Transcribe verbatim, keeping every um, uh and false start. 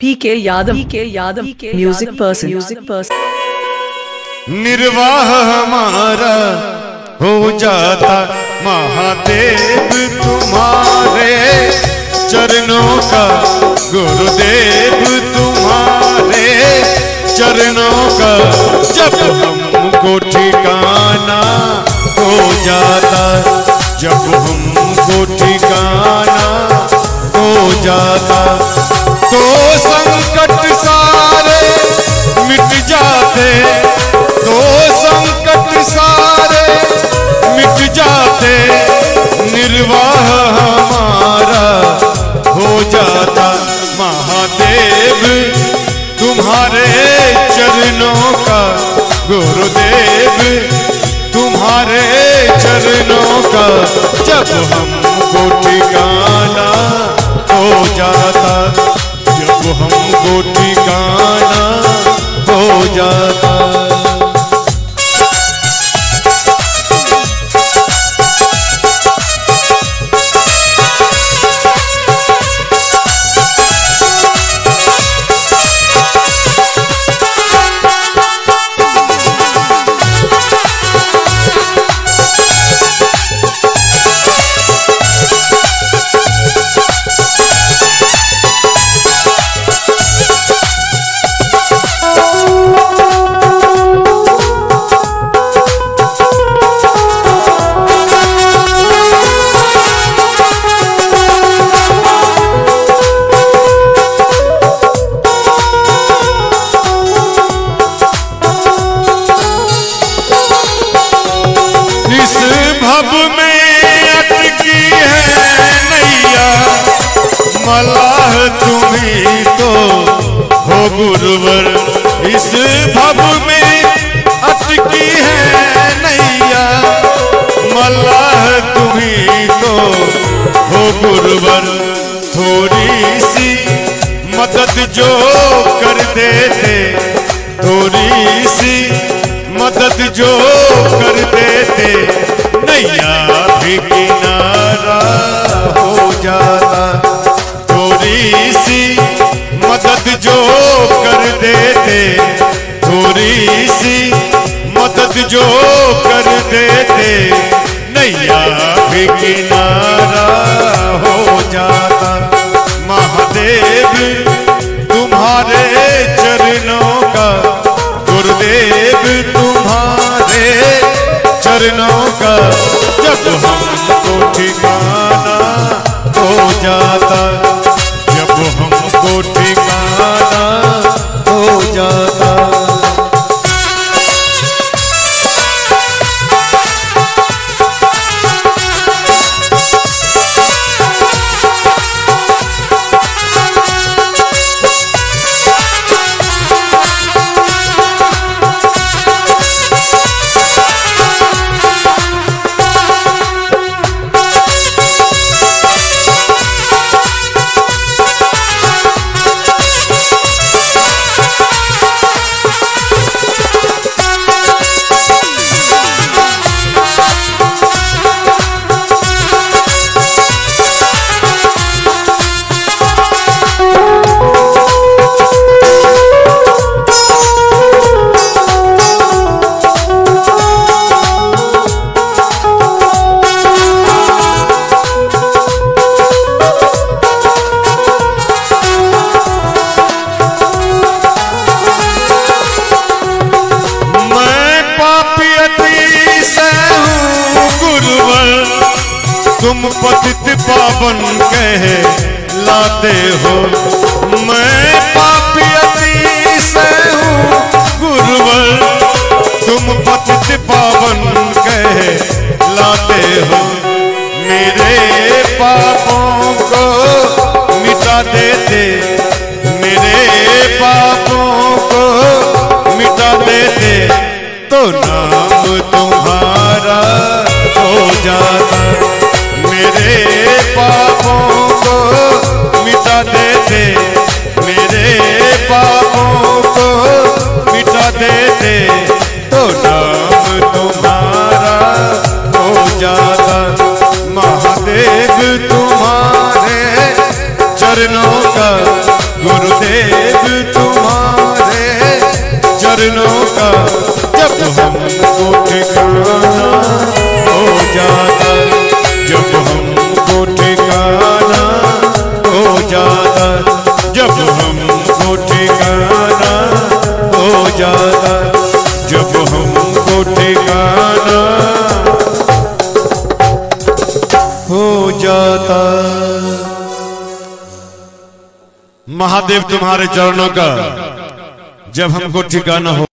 P K Yadav P K Yadav music person music person. निर्वाह हमारा हो जाता महादेव तुम्हारे चरणों का, गुरुदेव तुम्हारे चरणों का। जब हमको ठिकाना हो जाता, जब हमको ठिकाना हो जाता, तो संकट सारे मिट जाते, तो संकट सारे मिट जाते। निर्वाह हमारा हो जाता महादेव तुम्हारे चरणों का, गुरुदेव तुम्हारे चरणों का। जब हमको ठिकाना हो जाता, जब हमको ठिकाना हो जाता। मलाह तुम्ही तो हो गुरुवर, इस भव में अटकी है नैया। मलाह तुम्ही तो हो गुरुवर, थोड़ी सी मदद जो कर देते, थोड़ी सी मदद जो कर देते, नैया भी किनारा हो जाता। थोड़ी सी मदद जो कर देते, थोड़ी सी मदद जो कर देते, नैया भी किनारा हो जाता। महादेव तुम्हारे चरणों का, गुरुदेव तुम्हारे चरणों का। जब हमको ठिकाना हो जाता, जब हमको ठिकाना हो जाता। तुम पतित पावन कह लाते हो, मैं पापी अति से हूँ गुरुवर। तुम पतित पावन कह लाते हो, मेरे पापों को मिटा देते, मेरे पापों को मिटा देते, तो नाम तुम्हारा हो जाता। मेरे पापों को मिटा देते, महादेव तुम्हारे चरणों का जब हमको ठिकाना हो जाता, जब हमको ठिकाना हो जाता, जब हमको ठिकाना हो जाता, जब हमको ठिकाना हो जाता। महादेव तुम्हारे चरणों का जब हमको ठिकाना हो